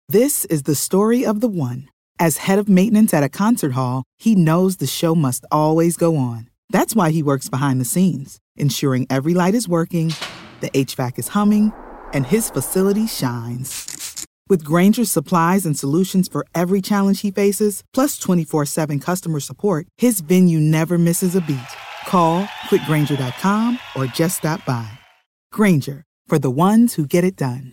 This is the story of the one. As head of maintenance at a concert hall, he knows the show must always go on. That's why he works behind the scenes, ensuring every light is working, the HVAC is humming, and his facility shines. With Grainger's supplies and solutions for every challenge he faces, plus 24/7 customer support, his venue never misses a beat. Call quickgrainger.com or just stop by. Grainger, for the ones who get it done.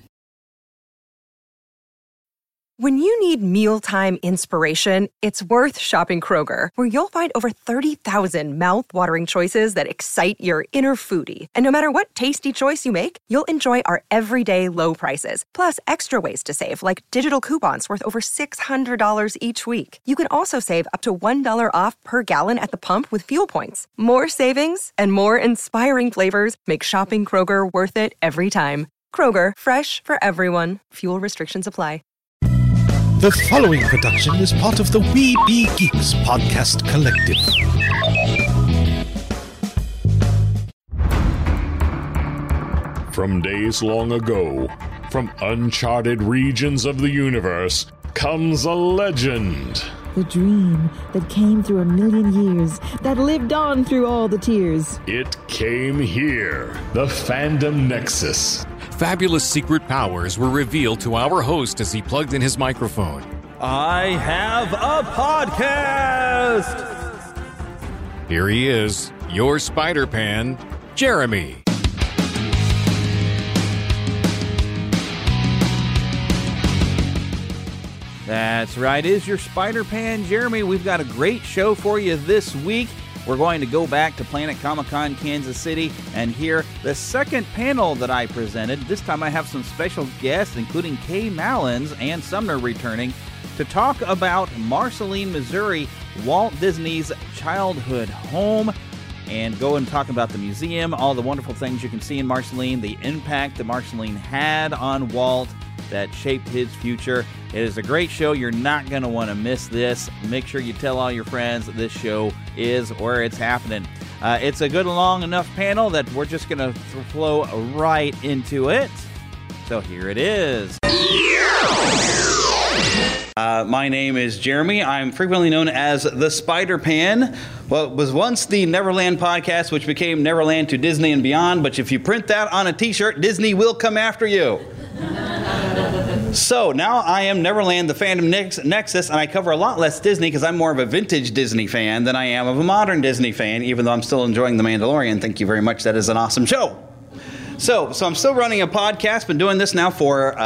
When you need mealtime inspiration, it's worth shopping Kroger, where you'll find over 30,000 mouth-watering choices that excite your inner foodie. And no matter what tasty choice you make, you'll enjoy our everyday low prices, plus extra ways to save, like digital coupons worth over $600 each week. You can also save up to $1 off per gallon at the pump with fuel points. More savings and more inspiring flavors make shopping Kroger worth it every time. Kroger, fresh for everyone. Fuel restrictions apply. The following production is part of the We Be Geeks podcast collective. From days long ago, from uncharted regions of the universe, comes a legend. The dream that came through a million years, that lived on through all the tears. It came here, the Fandom Nexus. Fabulous secret powers were revealed to our host as he plugged in his microphone. I have a podcast! Here he is, your Spider-Pan, Jeremy. That's right, it is your Spider-Pan, Jeremy. We've got a great show for you this week. We're going to go back to Planet Comic-Con, Kansas City, and hear the second panel that I presented. This time I have some special guests, including Kay Mallins and Sumner returning, to talk about Marceline, Missouri, Walt Disney's childhood home, and go and talk about the museum, all the wonderful things you can see in Marceline, the impact that Marceline had on Walt that shaped his future. It is a great show. You're not going to want to miss this. Make sure you tell all your friends that this show is where it's happening. It's a good long enough panel that we're just going to flow right into it. So here it is. My name is Jeremy. I'm frequently known as the Spider-Pan. Well, it was once the Neverland podcast, which became Neverland to Disney and Beyond. But if you print that on a t-shirt, Disney will come after you. So now I am Neverland, the Fandom Nexus, and I cover a lot less Disney because I'm more of a vintage Disney fan than I am of a modern Disney fan, even though I'm still enjoying The Mandalorian. Thank you very much. That is an awesome show. So I'm still running a podcast. Been doing this now for,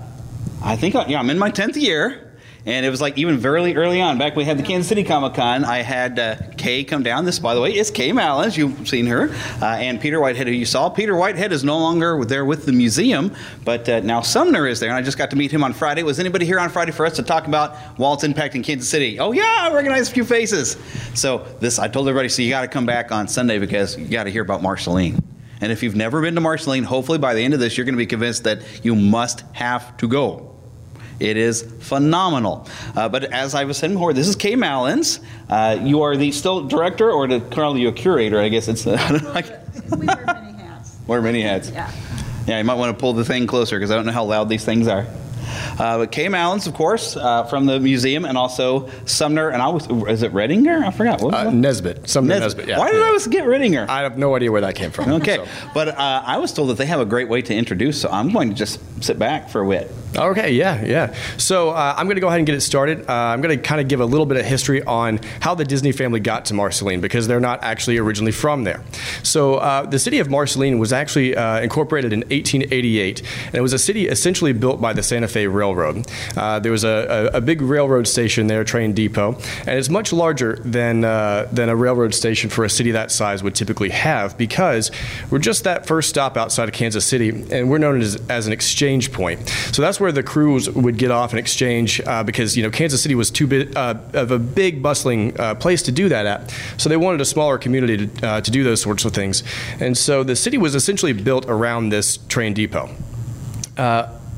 I'm in my 10th year. And it was like even very early on, back when we had the Kansas City Comic-Con, I had Kay come down. This, by the way, is Kay Mallins. You've seen her. And Peter Whitehead, who you saw. Peter Whitehead is no longer there with the museum, but now Sumner is there. And I just got to meet him on Friday. Was anybody here on Friday for us to talk about Walt's impact in Kansas City? Oh, yeah, I recognize a few faces. So I told everybody, so you got to come back on Sunday because you got to hear about Marceline. And if you've never been to Marceline, hopefully by the end of this, you're going to be convinced that you must have to go. It is phenomenal. But as I was saying before, this is Kay Mallins. You are the still director, or to call you a curator, I guess it's... We wear many hats. Wear many hats. Yeah. Yeah, you might want to pull the thing closer because I don't know how loud these things are. But Kay Mallins, of course, from the museum, and also Sumner, and is it Redinger? I forgot. What Nesbitt. Sumner Nesbitt, yeah. Why did I always get Redinger? I have no idea where that came from. Okay, so. But I was told that they have a great way to introduce, so I'm going to just sit back for a bit. Okay, yeah. So I'm going to go ahead and get it started. I'm going to kind of give a little bit of history on how the Disney family got to Marceline, because they're not actually originally from there. So the city of Marceline was actually incorporated in 1888, and it was a city essentially built by the Santa Fe Railroad. There was a big railroad station there, train depot, and it's much larger than a railroad station for a city that size would typically have, because we're just that first stop outside of Kansas City, and we're known as an exchange point. So that's where the crews would get off and exchange, because Kansas City was too big of a big bustling place to do that at. So they wanted a smaller community to do those sorts of things, and so the city was essentially built around this train depot.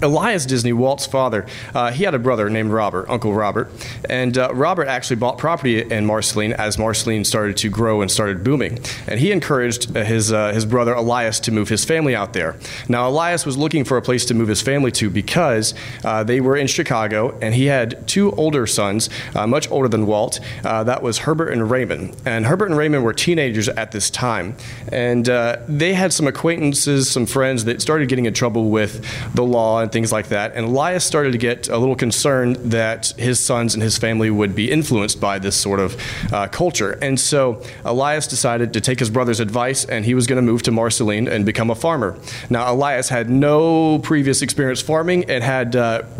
Elias Disney, Walt's father, he had a brother named Robert, Uncle Robert, and Robert actually bought property in Marceline as Marceline started to grow and started booming. And he encouraged his brother Elias to move his family out there. Now, Elias was looking for a place to move his family to because they were in Chicago, and he had two older sons, much older than Walt. That was Herbert and Raymond. And Herbert and Raymond were teenagers at this time. And they had some acquaintances, some friends that started getting in trouble with the law and things like that. And Elias started to get a little concerned that his sons and his family would be influenced by this sort of culture. And so Elias decided to take his brother's advice, and he was going to move to Marceline and become a farmer. Now, Elias had no previous experience farming and had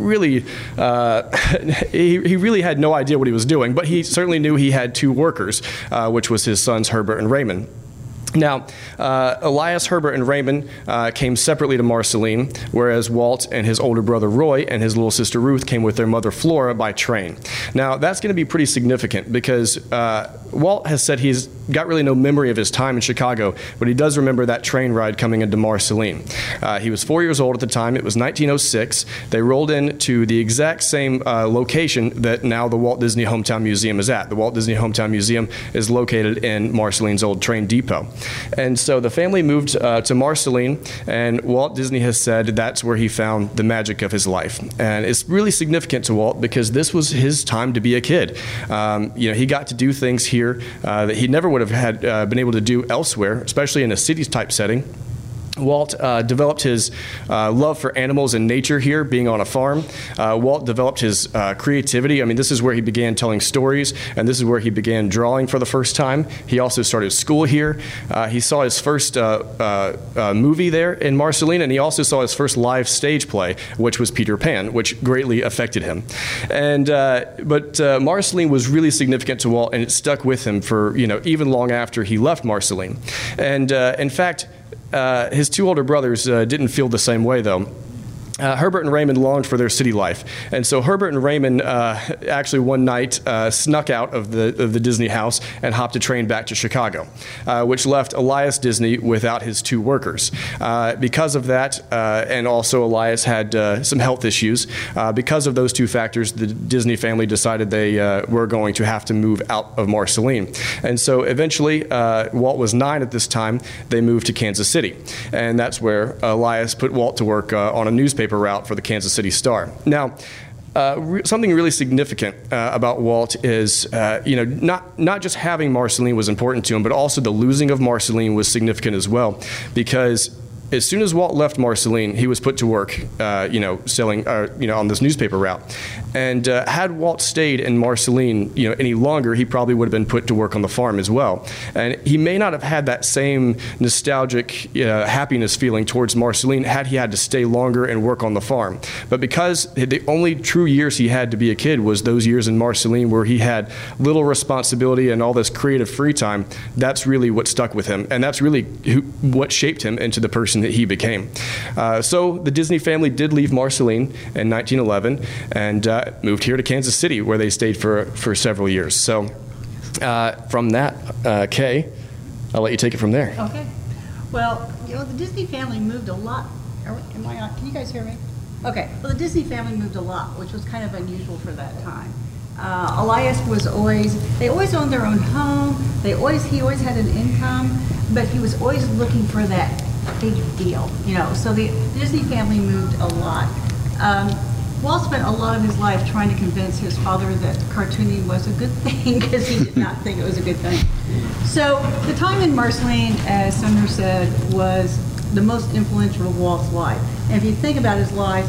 he really had no idea what he was doing, but he certainly knew he had two workers, which was his sons Herbert and Raymond. Now, Elias, Herbert, and Raymond came separately to Marceline, whereas Walt and his older brother Roy and his little sister Ruth came with their mother Flora by train. Now, that's going to be pretty significant because Walt has said he's got really no memory of his time in Chicago, but he does remember that train ride coming into Marceline. He was 4 years old at the time. It was 1906. They rolled into the exact same location that now the Walt Disney Hometown Museum is at. The Walt Disney Hometown Museum is located in Marceline's old train depot. And so the family moved to Marceline, and Walt Disney has said that's where he found the magic of his life. And it's really significant to Walt because this was his time to be a kid. He got to do things here that he never would have had been able to do elsewhere, especially in a city-type setting. Walt developed his love for animals and nature here, being on a farm. Walt developed his creativity. I mean, this is where he began telling stories, and this is where he began drawing for the first time. He also started school here. He saw his first movie there in Marceline, and he also saw his first live stage play, which was Peter Pan, which greatly affected him. And but Marceline was really significant to Walt, and it stuck with him for even long after he left Marceline. And in fact, his two older brothers didn't feel the same way, though. Herbert and Raymond longed for their city life. And so Herbert and Raymond actually one night snuck out of the Disney house and hopped a train back to Chicago, which left Elias Disney without his two workers. Because of that, and also Elias had some health issues, because of those two factors, the Disney family decided they were going to have to move out of Marceline. And so eventually, Walt was 9 at this time, they moved to Kansas City. And that's where Elias put Walt to work on a newspaper route for the Kansas City Star. Now, something really significant about Walt is, not just having Marceline was important to him, but also the losing of Marceline was significant as well, because as soon as Walt left Marceline, he was put to work, selling, on this newspaper route. And had Walt stayed in Marceline, any longer, he probably would have been put to work on the farm as well. And he may not have had that same nostalgic happiness feeling towards Marceline had he had to stay longer and work on the farm. But because the only true years he had to be a kid was those years in Marceline where he had little responsibility and all this creative free time, that's really what stuck with him. And that's really what shaped him into the person that he became. So the Disney family did leave Marceline in 1911 and moved here to Kansas City, where they stayed for several years. So from that, Kay, I'll let you take it from there. Okay. Well, the Disney family moved a lot. Am I on? Can you guys hear me? Okay. Well, the Disney family moved a lot, which was kind of unusual for that time. Elias they always owned their own home. He always had an income, but he was always looking for that big deal, So the Disney family moved a lot. Walt spent a lot of his life trying to convince his father that cartooning was a good thing because he did not think it was a good thing. So the time in Marceline, as Sumner said, was the most influential of Walt's life. And if you think about his life,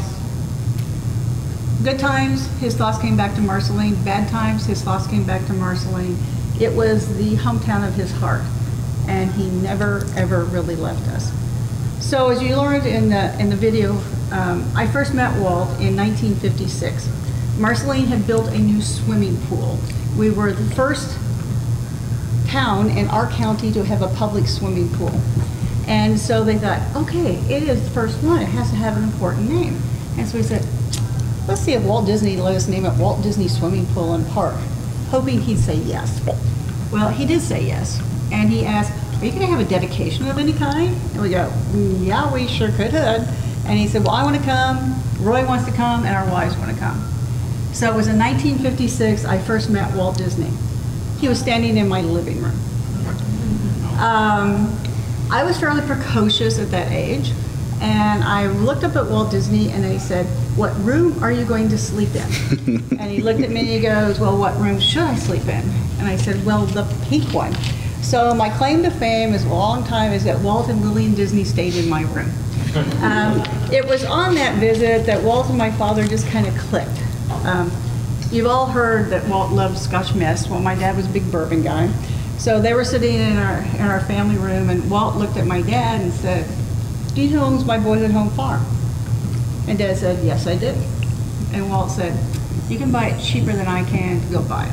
good times, his thoughts came back to Marceline. Bad times, his thoughts came back to Marceline. It was the hometown of his heart, and he never, ever really left us. So as you learned in the video, I first met Walt in 1956. Marceline had built a new swimming pool. We were the first town in our county to have a public swimming pool. And so they thought, okay, it is the first one. It has to have an important name. And so we said, let's see if Walt Disney let us name it Walt Disney Swimming Pool and Park, hoping he'd say yes. Well, he did say yes. And he asked, are you going to have a dedication of any kind? And we go, yeah, we sure could have. And he said, well, I want to come, Roy wants to come, and our wives want to come. So it was in 1956 I first met Walt Disney. He was standing in my living room. I was fairly precocious at that age, and I looked up at Walt Disney and he said, what room are you going to sleep in? And he looked at me and he goes, well, what room should I sleep in? And I said, well, the pink one. So my claim to fame is a long time is that Walt and Lillian Disney stayed in my room. It was on that visit that Walt and my father just kind of clicked. You've all heard that Walt loved Scotch Mist. Well, my dad was a big bourbon guy. So they were sitting in our family room, and Walt looked at my dad and said, do you know who owns my Boys at Home farm? And Dad said, yes, I do. And Walt said, you can buy it cheaper than I can, go buy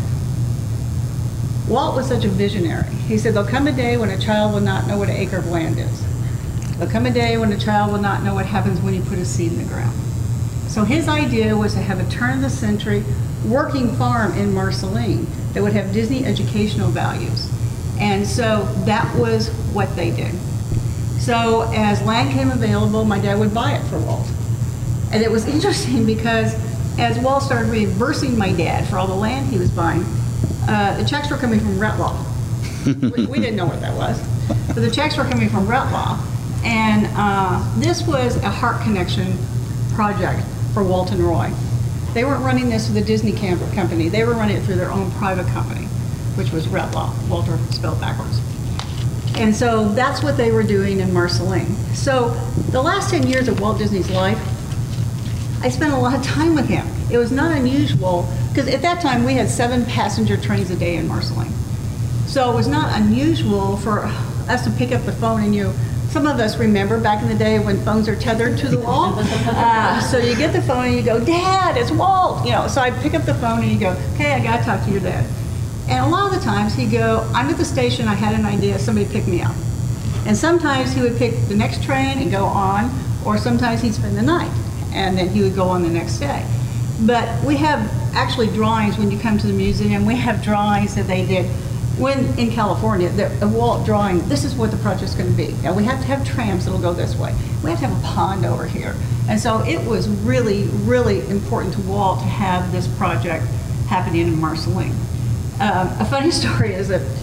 it. Walt was such a visionary. He said, there'll come a day when a child will not know what an acre of land is. There'll come a day when a child will not know what happens when you put a seed in the ground. So his idea was to have a turn-of-the-century working farm in Marceline that would have Disney educational values. And so that was what they did. So as land came available, my dad would buy it for Walt. And it was interesting because as Walt started reimbursing my dad for all the land he was buying, the checks were coming from Retlaw. we didn't know what that was. But the checks were coming from Retlaw. And this was a heart connection project for Walt and Roy. They weren't running this through the Disney company. They were running it through their own private company, which was Retlaw, Walter spelled backwards. And so that's what they were doing in Marceline. So the last 10 years of Walt Disney's life, I spent a lot of time with him. It was not unusual, because at that time we had 7 passenger trains a day in Marceline. So it was not unusual for us to pick up the phone and some of us remember back in the day when phones are tethered to the wall. So you get the phone and you go, Dad, it's Walt. So I'd pick up the phone and you go, okay, I gotta talk to your dad. And a lot of the times he'd go, I'm at the station, I had an idea, somebody pick me up. And sometimes he would pick the next train and go on, or sometimes he'd spend the night, and then he would go on the next day. But we have actually drawings when you come to the museum, we have drawings that they did when in California, a Walt drawing, this is what the project's going to be. Now we have to have trams that'll go this way. We have to have a pond over here. And so it was really, really important to Walt to have this project happening in Marceline. A funny story is that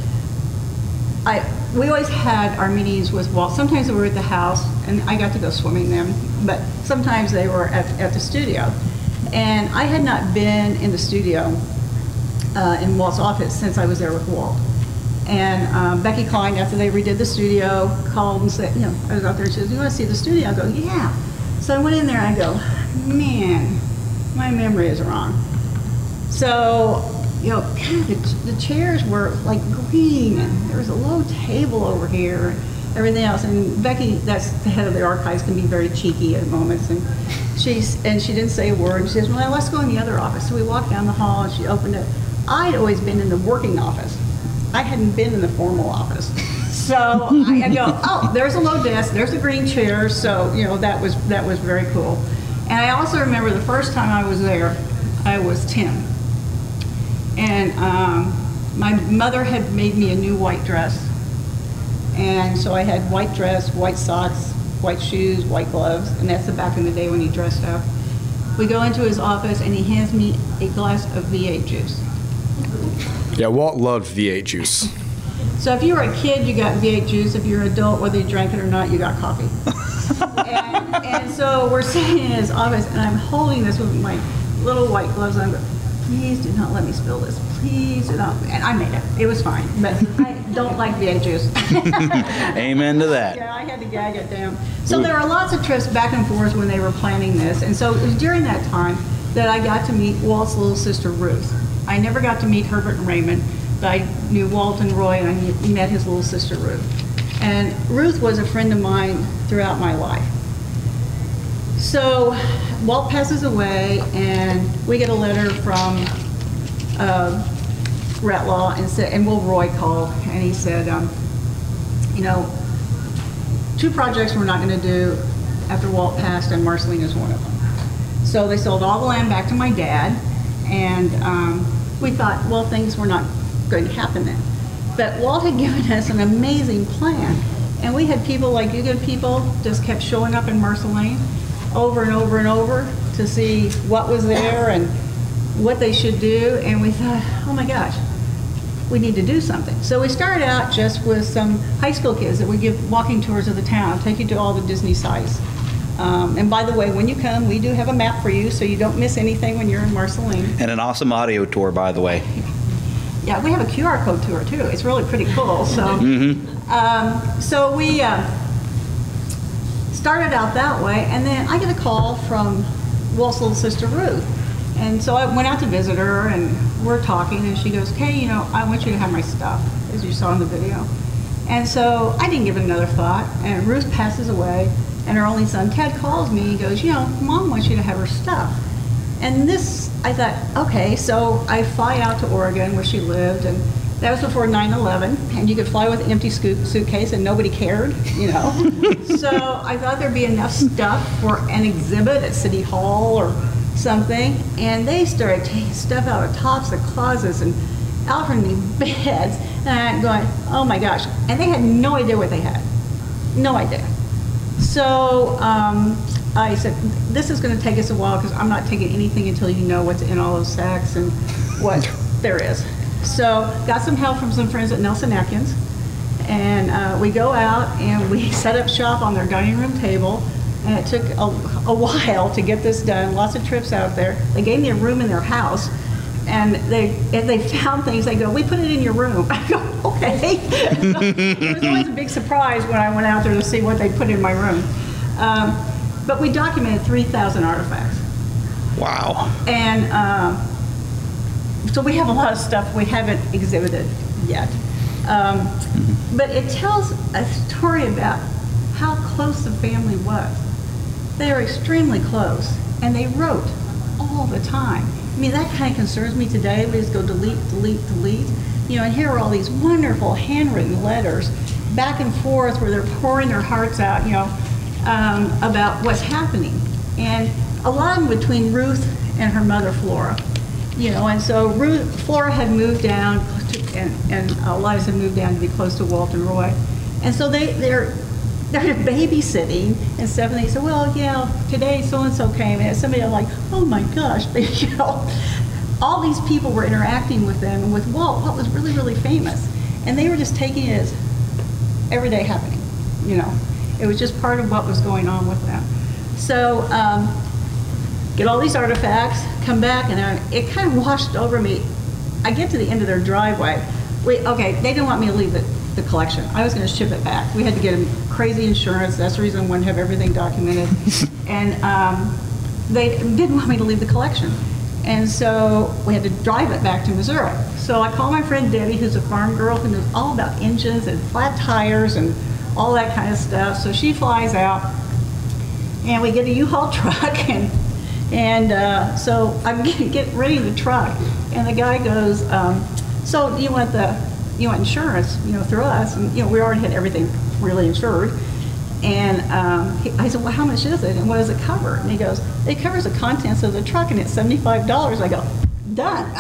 we always had our meetings with Walt. Sometimes they were at the house, and I got to go swimming them, but sometimes they were at the studio. And I had not been in the studio in Walt's office since I was there with Walt. And Becky Klein, after they redid the studio, called and said, I was out there, and she said, do you want to see the studio? I go, yeah. So I went in there and I go, man, my memory is wrong. So, kind of the chairs were like green, and there was a low table over here, and everything else. And Becky, that's the head of the archives, can be very cheeky at moments. And she didn't say a word. She says, well, let's go in the other office. So we walked down the hall, and she opened it. I'd always been in the working office. I hadn't been in the formal office. So I go, oh, there's a low desk, there's a green chair. So, that was very cool. And I also remember the first time I was there, I was 10. And my mother had made me a new white dress. And so I had white dress, white socks, white shoes, white gloves, and that's the back in the day when he dressed up. We go into his office and he hands me a glass of V8 juice. Yeah, Walt loved V8 juice. So if you were a kid, you got V8 juice. If you're an adult, whether you drank it or not, you got coffee. and so we're sitting in his office, and I'm holding this with my little white gloves on. Please do not let me spill this. Please do not. And I made it. It was fine. But I don't like V8 juice. Amen to that. Yeah, I had to gag it down. So there were lots of trips back and forth when they were planning this. And so it was during that time that I got to meet Walt's little sister, Ruth. I never got to meet Herbert and Raymond, but I knew Walt and Roy, and I met his little sister, Ruth. And Ruth was a friend of mine throughout my life. So Walt passes away, and we get a letter from Retlaw, and Will Roy called, and he said, 2 projects we're not going to do after Walt passed, and Marceline is one of them. So they sold all the land back to my dad, and we thought, well, things were not going to happen then. But Walt had given us an amazing plan, and we had people like you good people just kept showing up in Marceline, over and over and over to see what was there and what they should do, and we thought, oh my gosh, we need to do something. So we started out just with some high school kids that would give walking tours of the town, take you to all the Disney sites. And by the way, when you come, we do have a map for you so you don't miss anything when you're in Marceline. And an awesome audio tour, by the way. Yeah, we have a QR code tour too. It's really pretty cool. So, so we started out that way, and then I get a call from Walt's little sister Ruth. And so I went out to visit her, and we're talking, and she goes, "Hey, you know, I want you to have my stuff," as you saw in the video. And so I didn't give it another thought, and Ruth passes away, and her only son, Ted, calls me. He goes, "You know, Mom wants you to have her stuff." And this, I thought, okay, so I fly out to Oregon where she lived, and that was before 9/11, and you could fly with an empty suitcase and nobody cared, you know. So I thought there'd be enough stuff for an exhibit at City Hall or something, and they started taking stuff out of tops of closets and out from the beds, and I'm going, oh my gosh. And they had no idea what they had. No idea. So I said, this is going to take us a while because I'm not taking anything until you know what's in all those sacks and what there is. So got some help from some friends at Nelson Atkins, and we go out and we set up shop on their dining room table, and it took a while to get this done, lots of trips out there. They gave me a room in their house, and they found things. They go, "We put it in your room." I go, okay. So it was always a big surprise when I went out there to see what they put in my room. But we documented 3,000 artifacts. Wow. And so we have a lot of stuff we haven't exhibited yet. But it tells a story about how close the family was. They are extremely close, and they wrote all the time. I mean, that kind of concerns me today. We just go delete, delete, delete. You know, and here are all these wonderful handwritten letters back and forth where they're pouring their hearts out, you know, about what's happening. And a lot of them between Ruth and her mother, Flora. You know, and so Flora had moved down, and Eliza moved down to be close to Walt and Roy. And so they're babysitting and stuff, and they said, well, yeah, today so-and-so came, and somebody was like, oh my gosh, you know, all these people were interacting with them, and with Walt was really, really famous. And they were just taking it as everyday happening, you know. It was just part of what was going on with them. So, get all these artifacts, come back, and it kind of washed over me. I get to the end of their driveway. Okay, they didn't want me to leave the collection. I was going to ship it back. We had to get them crazy insurance. That's the reason I wanted to have everything documented. And they didn't want me to leave the collection. And so we had to drive it back to Missouri. So I called my friend Debbie, who's a farm girl who knows all about engines and flat tires and all that kind of stuff. So she flies out, and we get a U-Haul truck, and so I'm getting ready the truck, and the guy goes, so you want insurance, you know, through us? And, you know, we already had everything really insured. And I said, well, how much is it? And what does it cover? And he goes, it covers the contents of the truck, and it's $75. I go, done.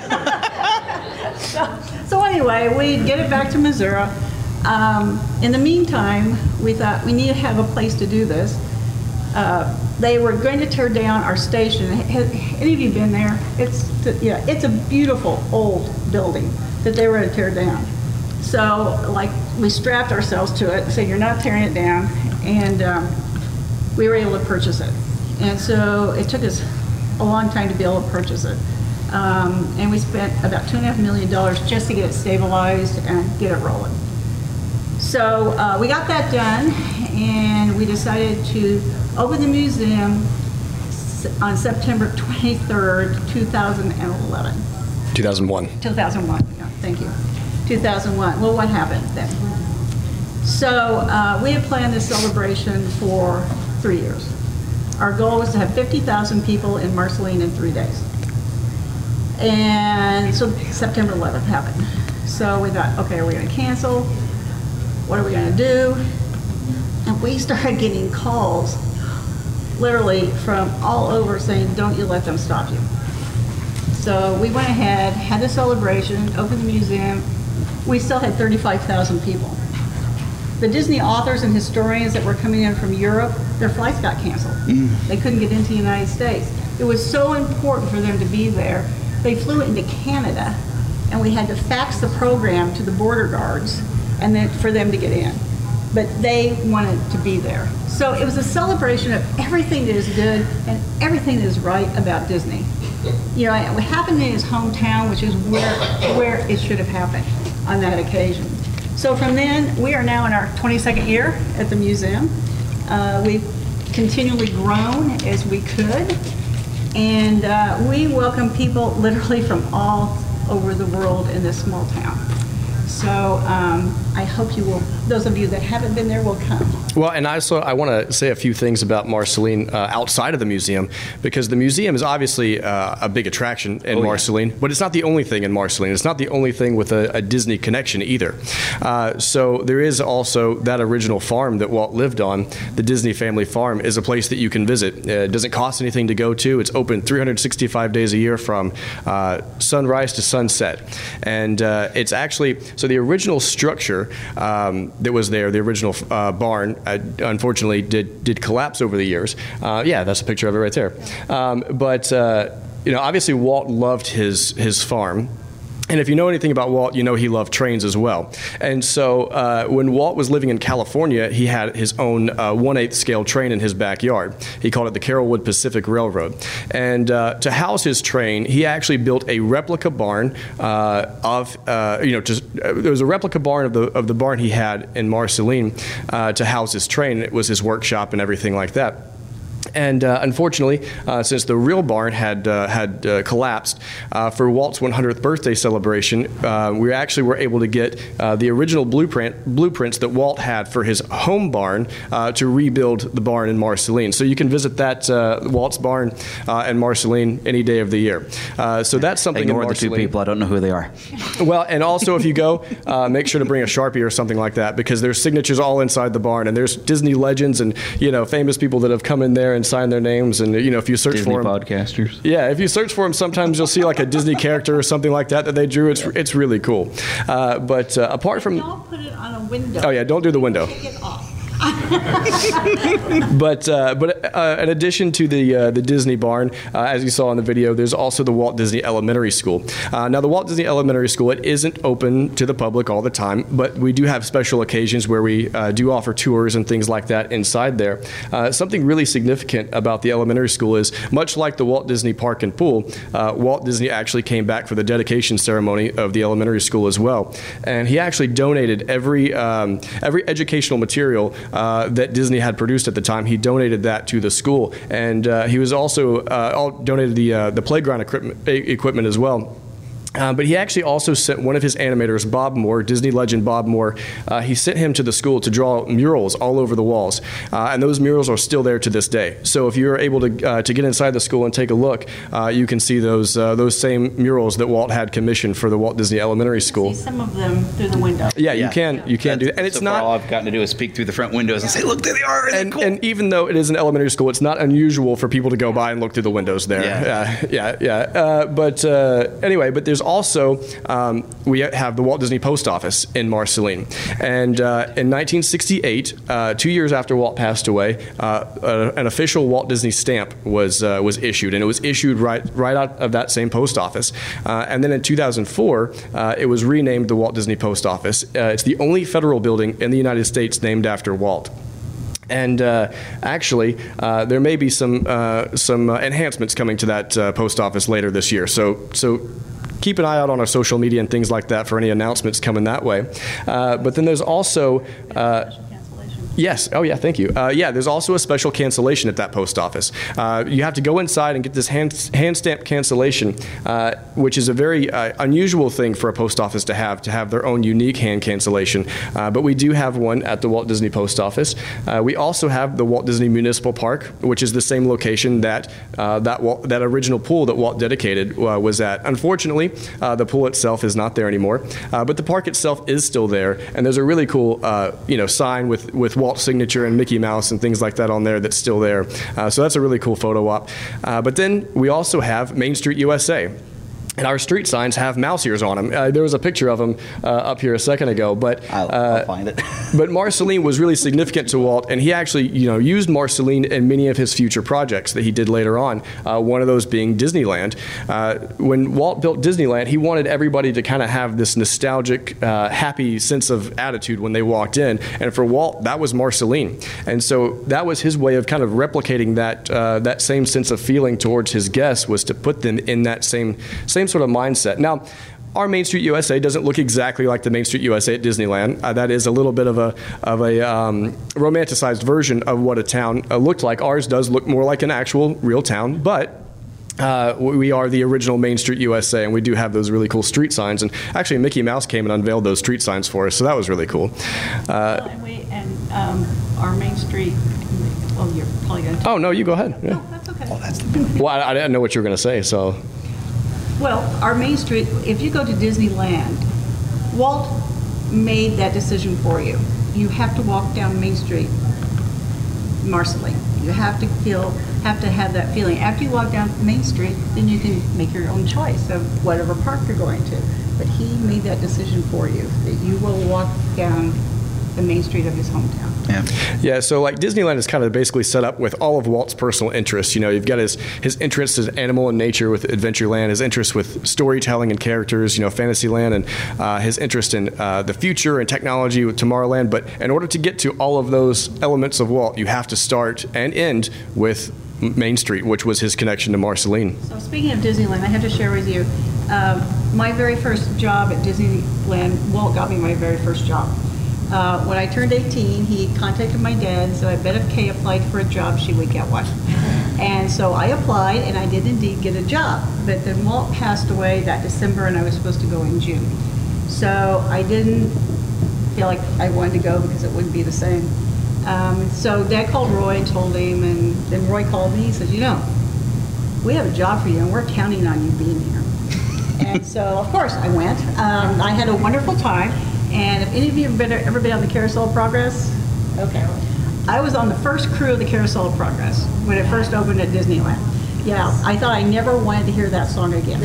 So anyway, we get it back to Missouri. In the meantime, we thought we need to have a place to do this. They were going to tear down our station. Have any of you been there? It's a beautiful old building that they were going to tear down. So, like, we strapped ourselves to it, said, you're not tearing it down, and we were able to purchase it. And so it took us a long time to be able to purchase it. And we spent about $2.5 million just to get it stabilized and get it rolling. So we got that done, and we decided to open the museum on September 23rd, 2011. 2001. 2001, yeah, thank you. 2001. Well, what happened then? So we had planned this celebration for 3 years. Our goal was to have 50,000 people in Marceline in 3 days. And so September 11th happened. So we thought, okay, are we going to cancel? What are we going to do? And we started getting calls literally from all over saying, don't you let them stop you. So we went ahead, had the celebration, opened the museum. We still had 35,000 people. The Disney authors and historians that were coming in from Europe, their flights got canceled. They couldn't get into the United States. It was so important for them to be there. They flew into Canada, and we had to fax the program to the border guards and then for them to get in. But they wanted to be there. So it was a celebration of everything that is good and everything that is right about Disney. You know, it happened in his hometown, which is where it should have happened on that occasion. So from then, we are now in our 22nd year at the museum. We've continually grown as we could, and we welcome people literally from all over the world in this small town. So I hope you will, those of you that haven't been there will come. Well, and I want to say a few things about Marceline outside of the museum, because the museum is obviously a big attraction in Marceline, but it's not the only thing in Marceline. It's not the only thing with a Disney connection either. So there is also that original farm that Walt lived on. The Disney Family Farm is a place that you can visit. It doesn't cost anything to go to. It's open 365 days a year from sunrise to sunset. And it's actually, so the original structure that was there, the original barn, unfortunately did collapse over the years. Yeah, that's a picture of it right there. But you know, obviously Walt loved his farm. And if you know anything about Walt, you know he loved trains as well. And so when Walt was living in California, he had his own 1/8 scale train in his backyard. He called it the Carrollwood Pacific Railroad. And to house his train, he actually built a replica barn there was a replica barn of the barn he had in Marceline to house his train. It was his workshop and everything like that. And unfortunately, since the real barn had collapsed, for Walt's 100th birthday celebration, we actually were able to get the original blueprints that Walt had for his home barn to rebuild the barn in Marceline. So you can visit that Walt's barn in Marceline any day of the year. So that's something. Ignore the two people. I don't know who they are. Well, and also if you go, make sure to bring a Sharpie or something like that, because there's signatures all inside the barn, and there's Disney legends and famous people that have come in there and sign their names, and if you search Disney for them, podcasters. Yeah, if you search for them, sometimes you'll see like a Disney character or something like that they drew. It's really cool. But apart from, don't put it on a window. Oh yeah, don't do the window. Take it off. But in addition to the Disney barn, as you saw in the video, there's also the Walt Disney Elementary School. Now, the Walt Disney Elementary School, it isn't open to the public all the time, but we do have special occasions where we do offer tours and things like that inside there. Something really significant about the elementary school is, much like the Walt Disney Park and Pool, Walt Disney actually came back for the dedication ceremony of the elementary school as well. And he actually donated every educational material that Disney had produced at the time. He donated that to the school, and he was also donated the playground equipment as well. But he actually also sent one of his animators, Bob Moore, Disney legend Bob Moore. He sent him to the school to draw murals all over the walls, and those murals are still there to this day. So if you're able to get inside the school and take a look, you can see those same murals that Walt had commissioned for the Walt Disney Elementary School. See some of them through the window. Yeah, you can do that, and it's so not. All I've gotten to do is peek through the front windows and say, "Look, there they are." And, cool? and even though it is an elementary school, it's not unusual for people to go by and look through the windows there. But anyway, but there's also we have the Walt Disney Post Office in Marceline, and in 1968, 2 years after Walt passed away, an official Walt Disney stamp was issued, and it was issued right out of that same post office. And then in 2004, it was renamed the Walt Disney Post Office. It's the only federal building in the United States named after Walt. And actually, there may be some enhancements coming to that post office later this year. So keep an eye out on our social media and things like that for any announcements coming that way. But then there's also. Yes. Oh, yeah. Thank you. There's also a special cancellation at that post office. You have to go inside and get this hand stamp cancellation, which is a very unusual thing for a post office to have their own unique hand cancellation. But we do have one at the Walt Disney Post Office. We also have the Walt Disney Municipal Park, which is the same location that original pool that Walt dedicated was at. Unfortunately, the pool itself is not there anymore, but the park itself is still there, and there's a really cool sign with Walt's signature and Mickey Mouse and things like that on there that's still there. So that's a really cool photo op. But then we also have Main Street USA. And our street signs have mouse ears on them. There was a picture of them up here a second ago, but I'll find it. But Marceline was really significant to Walt, and he actually, used Marceline in many of his future projects that he did later on. One of those being Disneyland. When Walt built Disneyland, he wanted everybody to kind of have this nostalgic, happy sense of attitude when they walked in, and for Walt, that was Marceline, and so that was his way of kind of replicating that same sense of feeling towards his guests, was to put them in that same sort of mindset. Now, our Main Street USA doesn't look exactly like the Main Street USA at Disneyland. That is a little bit of a romanticized version of what a town looked like. Ours does look more like an actual real town, but we are the original Main Street USA, and we do have those really cool street signs. And actually, Mickey Mouse came and unveiled those street signs for us, so that was really cool. Our Main Street. Well, you're probably going to. Oh no, you go ahead. Yeah. No, that's okay. Oh, that's the Well, I didn't know what you were going to say, so. Well, our Main Street, if you go to Disneyland, Walt made that decision for you. You have to walk down Main Street, Marceline. You have to have that feeling. After you walk down Main Street, then you can make your own choice of whatever park you're going to. But he made that decision for you, that you will walk down the Main Street of his hometown. Yeah, so like Disneyland is kind of basically set up with all of Walt's personal interests. You've got his interests in animal and nature with Adventureland, his interest with storytelling and characters, Fantasyland, and his interest in the future and technology with Tomorrowland. But in order to get to all of those elements of Walt, you have to start and end with Main Street, which was his connection to Marceline. So speaking of Disneyland, I have to share with you, my very first job at Disneyland, Walt got me my very first job. When I turned 18, he contacted my dad, so I bet if Kay applied for a job, she would get one. And so I applied, and I did indeed get a job. But then Walt passed away that December, and I was supposed to go in June. So I didn't feel like I wanted to go because it wouldn't be the same. So Dad called Roy and told him, and then Roy called me. He said, we have a job for you, and we're counting on you being here. And so, of course, I went. I had a wonderful time. And if any of you have ever been on the Carousel of Progress, okay. I was on the first crew of the Carousel of Progress when it first opened at Disneyland. Yeah, I thought I never wanted to hear that song again.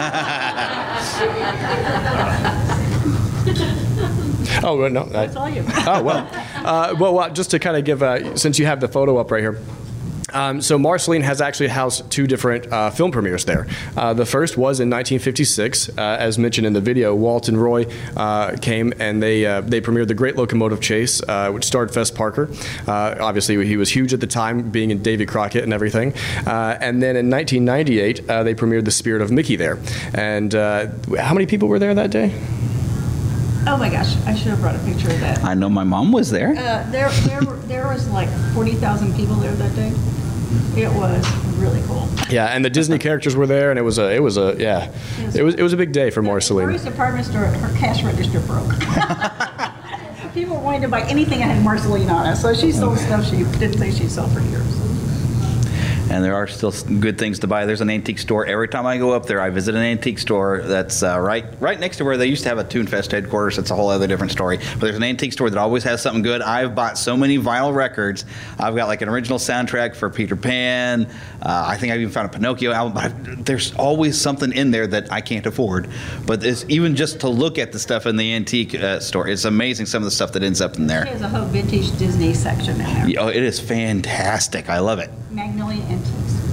Oh, no. That's all you. Oh, well, just to kind of give, since you have the photo up right here. So Marceline has actually housed two different film premieres there. The first was in 1956, as mentioned in the video. Walt and Roy came and they premiered The Great Locomotive Chase, which starred Fess Parker. Obviously, he was huge at the time, being in Davy Crockett and everything. And then in 1998, they premiered The Spirit of Mickey there. And how many people were there that day? Oh my gosh, I should have brought a picture of that. I know my mom was there. There was like 40,000 people there that day. It was really cool. Yeah, and the Disney characters were there, and it was a big day for Marceline. Mary's department store, her cash register broke. People wanted to buy anything that had Marceline on it, so she sold stuff she didn't think she'd sell for years. And there are still good things to buy. There's an antique store. Every time I go up there, I visit an antique store that's right next to where they used to have a Toon Fest headquarters. It's a whole other different story. But there's an antique store that always has something good. I've bought so many vinyl records. I've got like an original soundtrack for Peter Pan. I think I've even found a Pinocchio album. But there's always something in there that I can't afford. But it's even just to look at the stuff in the antique store, it's amazing some of the stuff that ends up in there. There's a whole vintage Disney section in there. Oh, it is fantastic. I love it. Magnolia Antiques.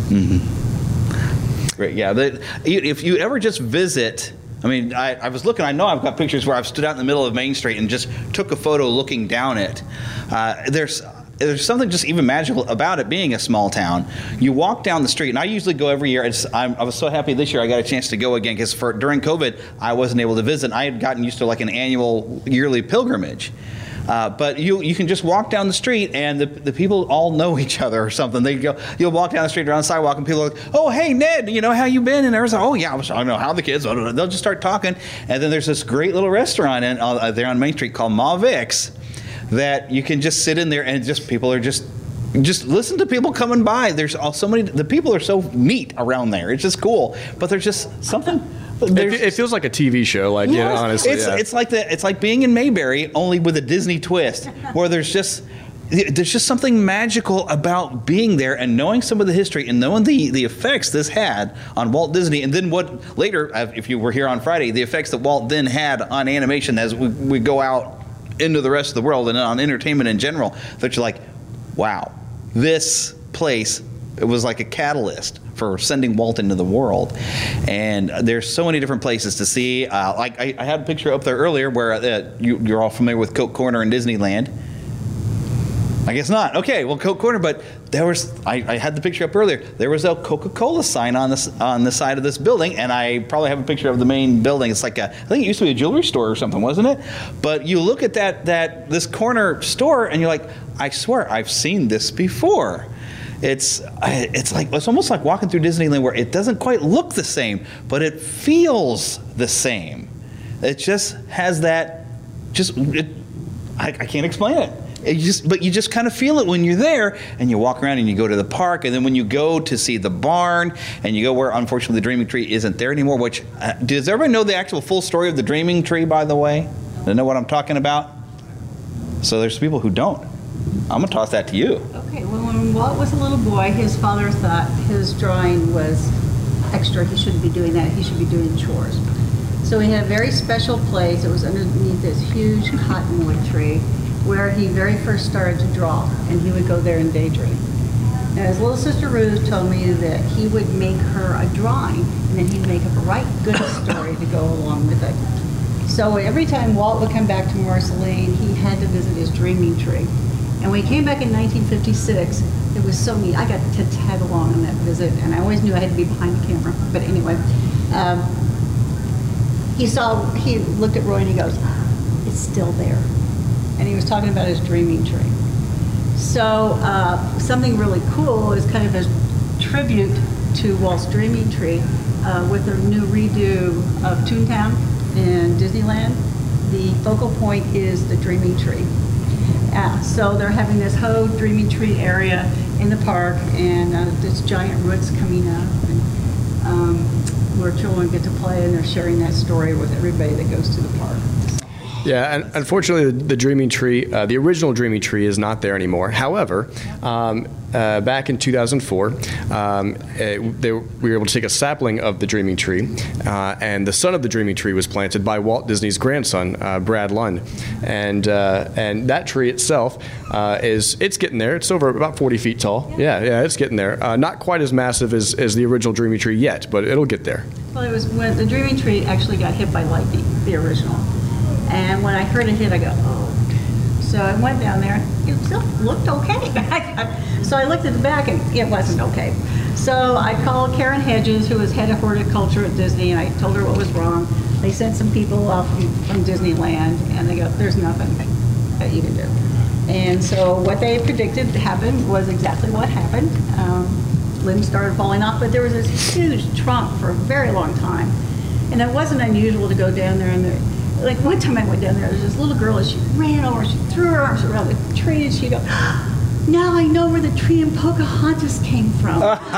Mm-hmm. Great, yeah. If you ever just visit, I mean, I was looking, I know I've got pictures where I've stood out in the middle of Main Street and just took a photo looking down it. There's something just even magical about it being a small town. You walk down the street, and I usually go every year. I was so happy this year I got a chance to go again because during COVID, I wasn't able to visit. I had gotten used to like an annual yearly pilgrimage. But you can just walk down the street, and the people all know each other or something. You'll walk down the street around the sidewalk, and people are like, "Oh, hey Ned, how you been?" And everyone's like, "Oh yeah, I don't know how the kids." They'll just start talking, and then there's this great little restaurant there on Main Street called Ma Vic's that you can just sit in there, and people are just listen to people coming by. There's so many. The people are so neat around there. It's just cool, but there's just something. It feels like a TV show, honestly. It's like being in Mayberry, only with a Disney twist, where there's just there's just something magical about being there and knowing some of the history and knowing the effects this had on Walt Disney, and then what later, if you were here on Friday, the effects that Walt then had on animation as we go out into the rest of the world and on entertainment in general, that you're like, wow, this place, it was like a catalyst for sending Walt into the world. And there's so many different places to see. Like I had a picture up there earlier where you're all familiar with Coke Corner in Disneyland. I guess not. Okay, well, Coke Corner, but there was, I had the picture up earlier, there was a Coca-Cola sign on the side of this building, and I probably have a picture of the main building. It's like I think it used to be a jewelry store or something, wasn't it? But you look at this corner store, and you're like, I swear, I've seen this before. It's almost like walking through Disneyland where it doesn't quite look the same, but it feels the same. It just has that, I can't explain it. But you just kind of feel it when you're there, and you walk around and you go to the park, and then when you go to see the barn, and you go where unfortunately the Dreaming Tree isn't there anymore, which, does everybody know the actual full story of the Dreaming Tree, by the way? Do they know what I'm talking about? So there's people who don't. I'm going to toss that to you. Okay, well, when Walt was a little boy, his father thought his drawing was extra. He shouldn't be doing that. He should be doing chores. So he had a very special place. It was underneath this huge cottonwood tree where he very first started to draw, and he would go there and daydream. Now, his little sister Ruth told me that he would make her a drawing, and then he'd make up a right good story to go along with it. So every time Walt would come back to Marceline, he had to visit his Dreaming Tree. And when he came back in 1956, it was so neat. I got to tag along on that visit, and I always knew I had to be behind the camera. But anyway, he looked at Roy and he goes, "It's still there." And he was talking about his Dreaming Tree. So something really cool is kind of a tribute to Walt's Dreaming Tree with their new redo of Toontown in Disneyland. The focal point is the Dreaming Tree. So they're having this whole Dreaming Tree area in the park, and this giant roots coming up, and where children get to play, and they're sharing that story with everybody that goes to the park. Yeah, and unfortunately, the Dreaming Tree, the original Dreaming Tree, is not there anymore. However, back in 2004, we were able to take a sapling of the Dreaming Tree, and the son of the Dreaming Tree was planted by Walt Disney's grandson, Brad Lund, and that tree itself it's getting there. It's over about 40 feet tall. Yeah, it's getting there. Not quite as massive as the original Dreaming Tree yet, but it'll get there. Well, it was when the Dreaming Tree actually got hit by lightning, the original. And when I heard it hit, I go, oh. So I went down there. It still looked okay. So I looked at the back, and it wasn't okay. So I called Karen Hedges, who was head of horticulture at Disney, and I told her what was wrong. They sent some people off from Disneyland, and they go, there's nothing that you can do. And so what they predicted happened was exactly what happened. Limbs started falling off, but there was this huge trunk for a very long time. And it wasn't unusual to go down there, and like one time I went down there was this little girl, and she ran over, she threw her arms around the tree, and she'd go, now I know where the tree in Pocahontas came from.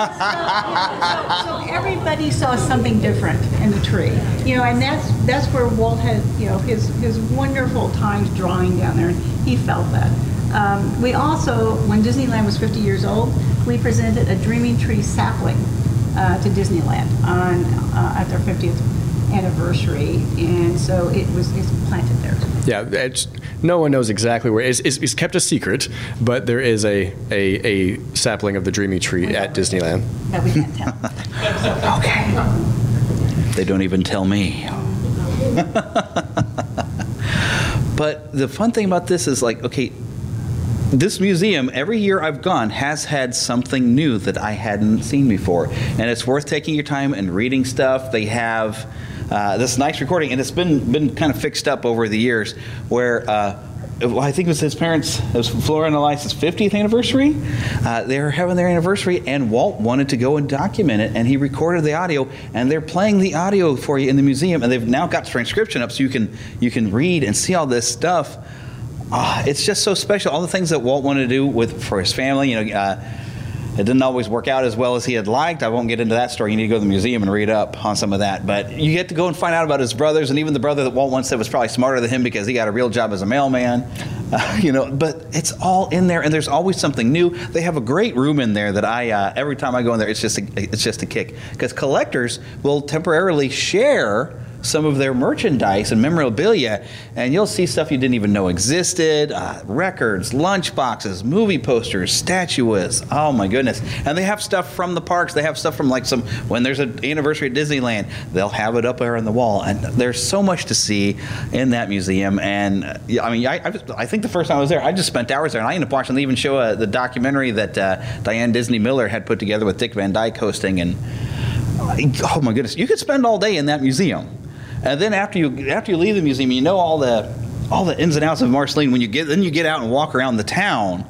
so everybody saw something different in the tree. And that's where Walt had, his wonderful times drawing down there, and he felt that. We also, when Disneyland was 50 years old, we presented a Dreaming Tree sapling to Disneyland at their 50th anniversary, and so it's planted there. Yeah, no one knows exactly where. It's kept a secret, but there is a sapling of the Dreaming Tree at Disneyland. That we can't tell. Okay. They don't even tell me. But the fun thing about this is, like, okay, this museum, every year I've gone, has had something new that I hadn't seen before. And it's worth taking your time and reading stuff. They have this nice recording, and it's been kind of fixed up over the years, where I think it was his parents, it was Flora and Eliza's 50th anniversary. They were having their anniversary, and Walt wanted to go and document it, and he recorded the audio, and they're playing the audio for you in the museum, and they've now got transcription up so you can read and see all this stuff. It's just so special. All the things that Walt wanted to do for his family, it didn't always work out as well as he had liked. I won't get into that story. You need to go to the museum and read up on some of that. But you get to go and find out about his brothers, and even the brother that Walt once said was probably smarter than him because he got a real job as a mailman. But it's all in there, and there's always something new. They have a great room in there that every time I go in there, it's just a kick, because collectors will temporarily share some of their merchandise and memorabilia, and you'll see stuff you didn't even know existed, records, lunch boxes, movie posters, statuettes. Oh my goodness. And they have stuff from the parks. They have stuff from when there's an anniversary at Disneyland, they'll have it up there on the wall, and there's so much to see in that museum. And I think the first time I was there, I just spent hours there, and I ended up watching. They even show the documentary that Diane Disney Miller had put together with Dick Van Dyke hosting, and oh my goodness, you could spend all day in that museum. And then after you leave the museum, you know all the ins and outs of Marceline. When you get out and walk around the town.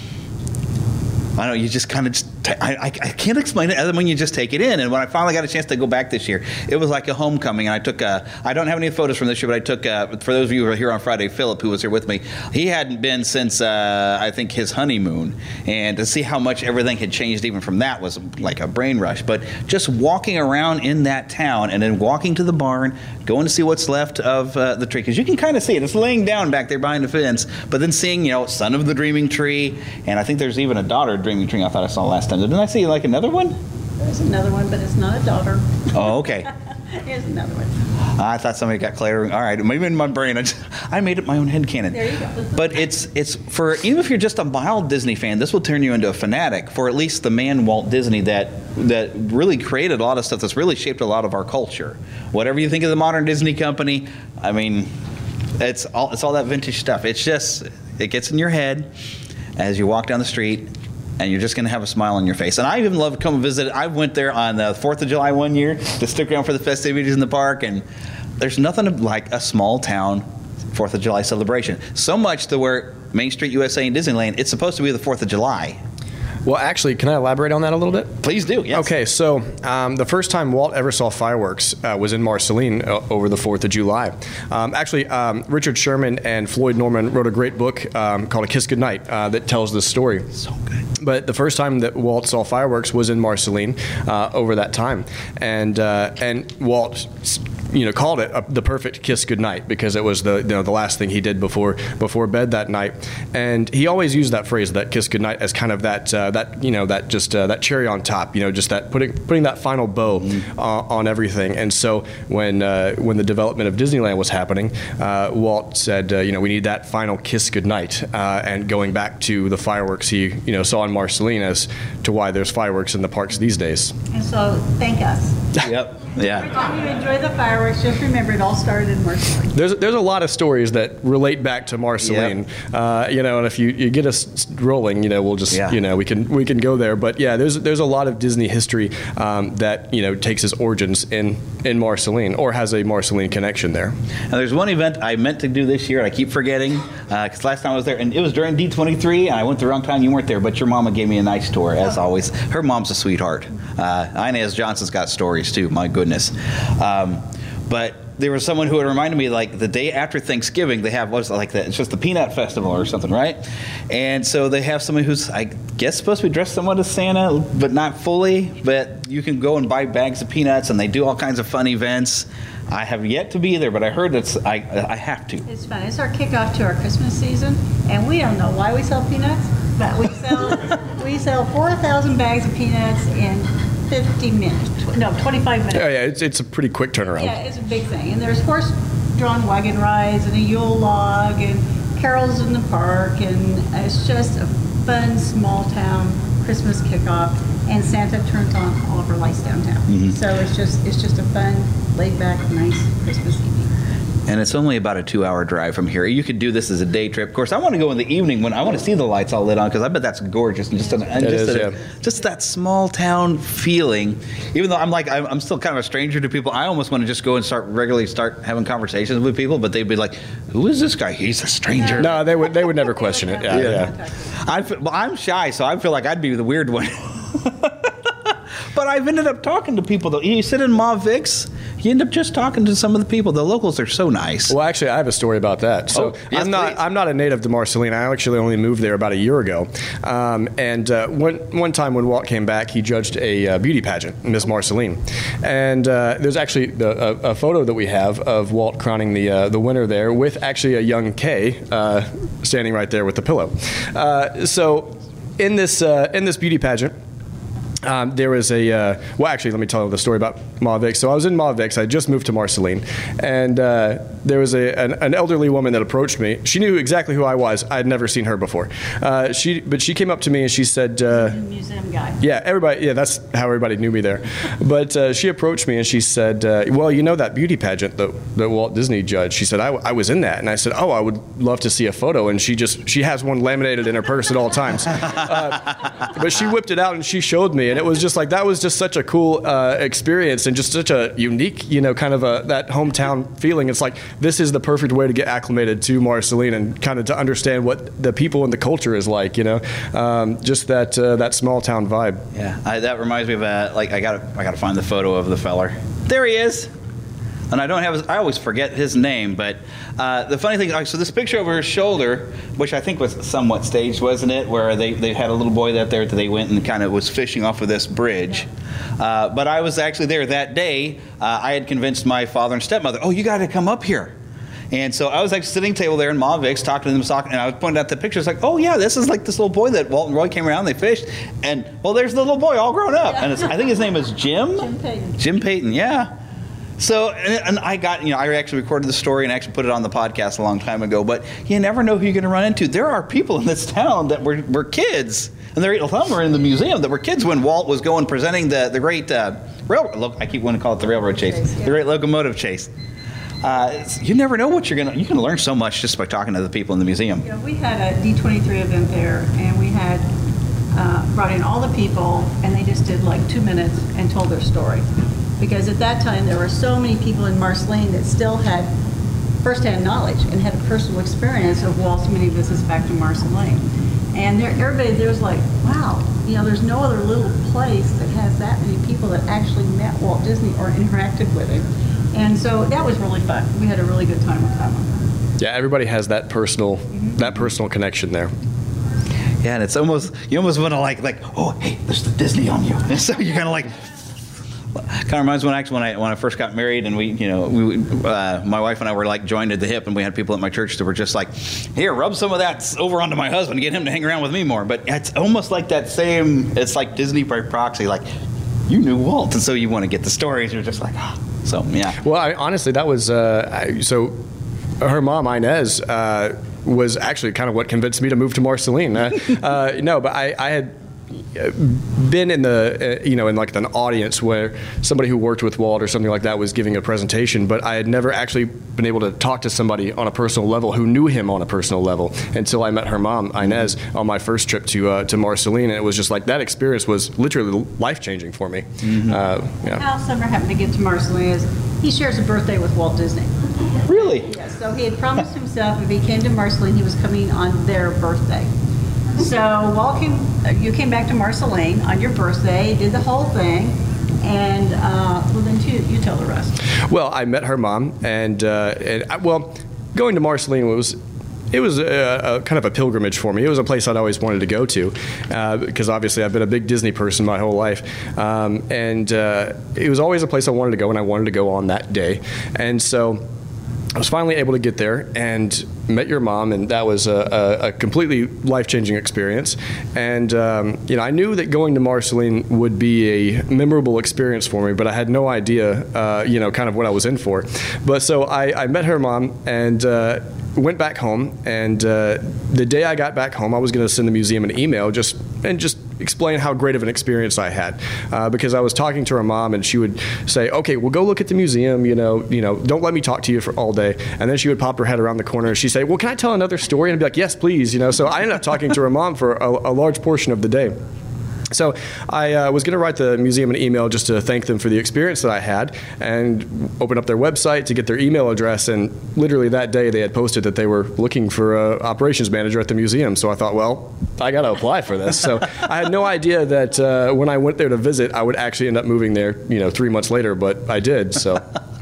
I know, you just kind of I can't explain it other than when you just take it in. And when I finally got a chance to go back this year, it was like a homecoming. And I took I don't have any photos from this year, but I took for those of you who were here on Friday, Philip, who was here with me, he hadn't been since I think his honeymoon, and to see how much everything had changed even from that was like a brain rush. But just walking around in that town and then walking to the barn, going to see what's left of the tree, because you can kind of see it. It's laying down back there behind the fence, but then seeing son of the dreaming tree, and I think there's even a daughter dreaming tree I thought I saw last time. Didn't I see like another one? There's another one, but it's not a daughter. Oh, okay. Here's another one. I thought somebody got clear. All right, maybe in my brain, I made up my own headcanon. There you go. But it's for, even if you're just a mild Disney fan, this will turn you into a fanatic for at least the man Walt Disney that really created a lot of stuff that's really shaped a lot of our culture. Whatever you think of the modern Disney company, I mean, it's all that vintage stuff. It gets in your head as you walk down the street, and you're just going to have a smile on your face. And I even love to come and visit. I went there on the 4th of July one year to stick around for the festivities in the park, and there's nothing like a small town 4th of July celebration. So much to where Main Street USA and Disneyland, it's supposed to be the 4th of July. Well, actually, can I elaborate on that a little bit? Please do, yes. Okay, so the first time Walt ever saw fireworks was in Marceline over the 4th of July. Richard Sherman and Floyd Norman wrote a great book called A Kiss Goodnight that tells this story. So good. But the first time that Walt saw fireworks was in Marceline over that time. And Walt called it the perfect kiss goodnight, because it was the last thing he did before bed that night. And he always used that phrase, that kiss goodnight, as kind of that cherry on top, just that putting that final bow on everything. And so when the development of Disneyland was happening, Walt said, we need that final kiss goodnight, and going back to the fireworks he saw in Marceline as to why there's fireworks in the parks these days. And so thank us. Yep. Yeah. Every time you enjoy the fireworks, just remember it all started in Marceline. There's a lot of stories that relate back to Marceline. Yep. And if you get us rolling, we'll just we can go there. But yeah, there's a lot of Disney history that takes its origins in Marceline, or has a Marceline connection there. Now, there's one event I meant to do this year, and I keep forgetting, because last time I was there, and it was during D23, and I went the wrong time. You weren't there, but your mama gave me a nice tour, as always. Her mom's a sweetheart. Inez Johnson's got stories too. My goodness. But there was someone who had reminded me, like, the day after Thanksgiving, they have, it's just the Peanut Festival or something, right? And so they have someone who's, I guess, supposed to be dressed somewhat as Santa, but not fully. But you can go and buy bags of peanuts, and they do all kinds of fun events. I have yet to be there, but I heard I have to. It's fun. It's our kickoff to our Christmas season, and we don't know why we sell peanuts, but we sell 4,000 bags of peanuts in 50 minutes. No, 25 minutes. Yeah, it's a pretty quick turnaround. Yeah, it's a big thing. And there's horse-drawn wagon rides and a Yule log and carols in the park, and it's just a fun small-town Christmas kickoff. And Santa turns on all of our lights downtown. Mm-hmm. So it's just a fun, laid-back, nice Christmas evening. And it's only about a 2-hour drive from here. You could do this as a day trip. Of course, I want to go in the evening when I want to see the lights all lit on, because I bet that's gorgeous. And just that small town feeling. Even though I'm still kind of a stranger to people, I almost want to just go and start having conversations with people. But they'd be like, "Who is this guy? He's a stranger." No, they would never question it. Yeah. I'm shy, so I feel like I'd be the weird one. But I've ended up talking to people, though. You sit in Ma Vic's, you end up just talking to some of the people. The locals are so nice. Well, actually, I have a story about that. So yes, I'm not a native to Marceline. I actually only moved there about a year ago. One time when Walt came back, he judged a beauty pageant, Miss Marceline. And there's actually a photo that we have of Walt crowning the winner there with actually a young Kay standing right there with the pillow. So in this beauty pageant, there was actually, let me tell you the story about Mauvix. So I was in Mauvix. I just moved to Marceline, and there was an elderly woman that approached me. She knew exactly who I was. I had never seen her before. But she came up to me and she said, museum guy. Yeah, everybody. Yeah, that's how everybody knew me there. But she approached me and she said, well, you know that beauty pageant that Walt Disney judged? She said, I was in that. And I said, oh, I would love to see a photo. And she has one laminated in her purse at all times. But she whipped it out and she showed me. And it was just like, that was just such a cool experience and just such a unique, kind of that hometown feeling. It's like, this is the perfect way to get acclimated to Marceline and kind of to understand what the people and the culture is like, just that small town vibe. Yeah, that reminds me of I gotta find the photo of the feller. There he is. And I always forget his name, but the funny thing, so this picture over his shoulder, which I think was somewhat staged, wasn't it? Where they had a little boy that they went and kind of was fishing off of this bridge. But I was actually there that day. I had convinced my father and stepmother, oh, you got to come up here. And so I was actually sitting at the table there in Mauvix, talking to them, and I was pointing out the pictures, like, oh yeah, this is like this little boy that Walt and Roy came around, they fished, and well, there's the little boy all grown up, and I think his name is Jim. Jim Payton. Jim Payton, yeah. So, and I got, I actually recorded the story and actually put it on the podcast a long time ago, but you never know who you're going to run into. There are people in this town that were kids, and some were in the museum that were kids when Walt was going presenting the great railroad, I keep wanting to call it the railroad chase, the great locomotive chase. You never know what you can learn so much just by talking to the people in the museum. We had a D23 event there, and we had brought in all the people, and they just did like 2 minutes and told their story. Because at that time, there were so many people in Marceline that still had firsthand knowledge and had a personal experience of Walt's many visits back to Marceline. And everybody there was like, wow, there's no other little place that has that many people that actually met Walt Disney or interacted with him. And so that was really fun. We had a really good time with that. Yeah, everybody has that personal connection there. Yeah, and it's you almost want to like, oh, hey, there's the Disney on you. And so you kind of like. Kind of reminds me when I first got married, and my wife and I were like joined at the hip, and we had people at my church that were just like, here, rub some of that over onto my husband, get him to hang around with me more. But it's almost like that same. It's like Disney by proxy, like you knew Walt, and so you want to get the stories. You're just like, so yeah. Well, honestly, that was so. Her mom Inez was actually kind of what convinced me to move to Marceline. No, but I had been in in like an audience where somebody who worked with Walt or something like that was giving a presentation, but I had never actually been able to talk to somebody on a personal level who knew him on a personal level until I met her mom Inez on my first trip to Marceline, and it was just like that experience was literally life-changing for me. How Sumner happened to get to Marceline is he shares a birthday with Walt Disney. Really? Yes. So he had promised himself if he came to Marceline, he was coming on their birthday. So Walt you came back to Marceline on your birthday, did the whole thing, and then you tell the rest. Well, I met her mom, and going to Marceline was a kind of a pilgrimage for me. It was a place I'd always wanted to go to because obviously I've been a big Disney person my whole life, and it was always a place I wanted to go, and I wanted to go on that day, and so I was finally able to get there and met your mom, and that was a completely life-changing experience. And I knew that going to Marceline would be a memorable experience for me, but I had no idea, kind of what I was in for. But so I met her mom and went back home, and the day I got back home, I was going to send the museum an email just explain how great of an experience I had, because I was talking to her mom, and she would say, "Okay, well, go look at the museum. Don't let me talk to you for all day." And then she would pop her head around the corner, and she'd say, "Well, can I tell another story?" And I'd be like, "Yes, please." So I ended up talking to her mom for a large portion of the day. So I was going to write the museum an email just to thank them for the experience that I had and open up their website to get their email address. And literally that day they had posted that they were looking for an operations manager at the museum. So I thought, well, I got to apply for this. So I had no idea that when I went there to visit, I would actually end up moving there, 3 months later, but I did. So.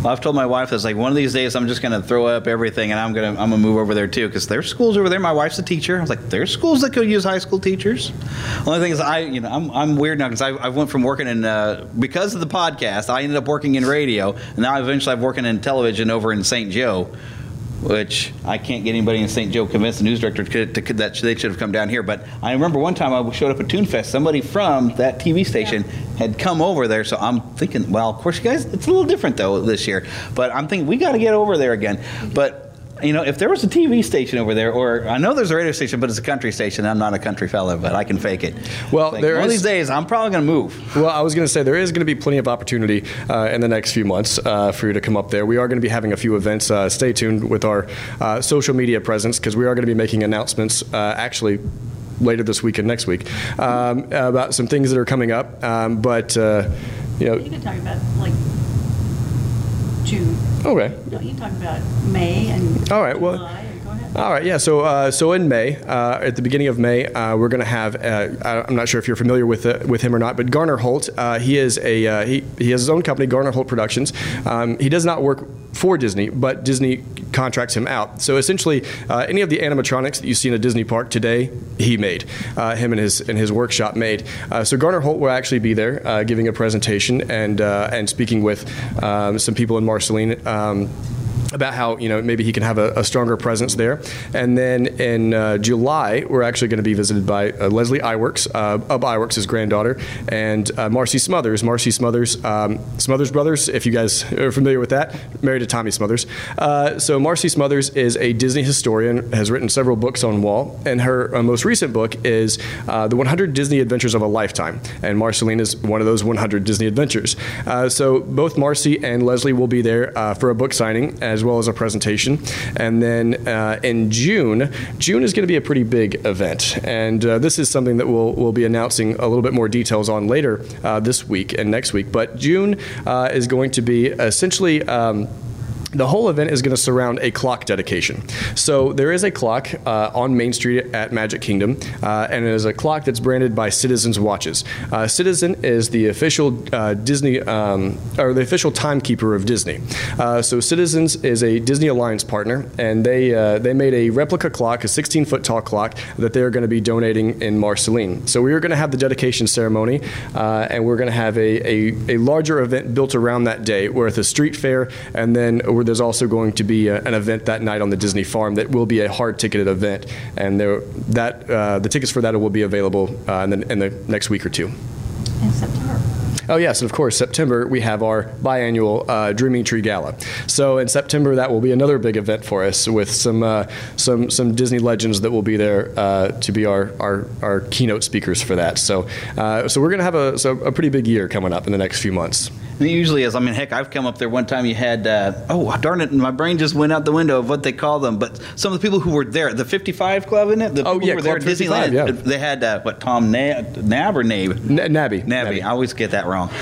Well, I've told my wife it's like one of these days I'm just gonna throw up everything and I'm gonna move over there too because there's schools over there. My wife's a teacher. I was like, there's schools that could use high school teachers. Only thing is I'm weird now because I went from working in because of the podcast I ended up working in radio and now eventually I'm working in television over in St. Joe, which I can't get anybody in St. Joe convinced the news director that they should have come down here. But I remember one time I showed up at TuneFest, somebody from that TV station had come over there. So I'm thinking, well, of course, you guys, it's a little different though this year. But I'm thinking we got to get over there again. But if there was a TV station over there, or I know there's a radio station, but it's a country station. I'm not a country fella, but I can fake it. Well, one of these days, I'm probably going to move. Well, I was going to say there is going to be plenty of opportunity in the next few months for you to come up there. We are going to be having a few events. Stay tuned with our social media presence because we are going to be making announcements actually later this week and next week about some things that are coming up. But you can talk about like June. Okay. No, you talk about May and all right. July. Well. All right, yeah. So in May, at the beginning of May, we're going to have. I'm not sure if you're familiar with him or not, but Garner Holt. He is he has his own company, Garner Holt Productions. He does not work for Disney, but Disney contracts him out. So essentially, any of the animatronics that you see in a Disney park today, he made. Him and his workshop made. So Garner Holt will actually be there giving a presentation and speaking with some people in Marceline. About how maybe he can have a stronger presence there, and then in July we're actually going to be visited by Leslie Iwerks, of Iwerks' granddaughter, and Marcy Smothers. Marcy Smothers, Smothers Brothers, if you guys are familiar with that, married to Tommy Smothers. So Marcy Smothers is a Disney historian, has written several books on Walt, and her most recent book is The 100 Disney Adventures of a Lifetime, and Marceline is one of those 100 Disney adventures. So both Marcy and Leslie will be there for a book signing as well as a presentation. And then in June is going to be a pretty big event. And this is something that we'll be announcing a little bit more details on later this week and next week. But June is going to be essentially the whole event is going to surround a clock dedication. So there is a clock on Main Street at Magic Kingdom, and it is a clock that's branded by Citizens Watches. Citizen is the official Disney, or the official timekeeper of Disney. So Citizens is a Disney Alliance partner, and they made a replica clock, a 16-foot tall clock, that they're going to be donating in Marceline. So we are going to have the dedication ceremony, and we're going to have a larger event built around that day, with a street fair, and then there's also going to be an event that night on the Disney farm that will be a hard-ticketed event, and the tickets for that will be available in the next week or two. In September. Oh yes, and of course, September we have our biannual Dreaming Tree Gala. So in September that will be another big event for us with some Disney legends that will be there to be our keynote speakers for that. So we're going to have a pretty big year coming up in the next few months. It usually is. I mean, heck, I've come up there one time. You had, darn it, my brain just went out the window of what they call them. But some of the people who were there, the 55 Club, isn't it? The people who were there at Disneyland. Yeah. They had, Tom Nab or Nabe? Nabby. I always get that wrong.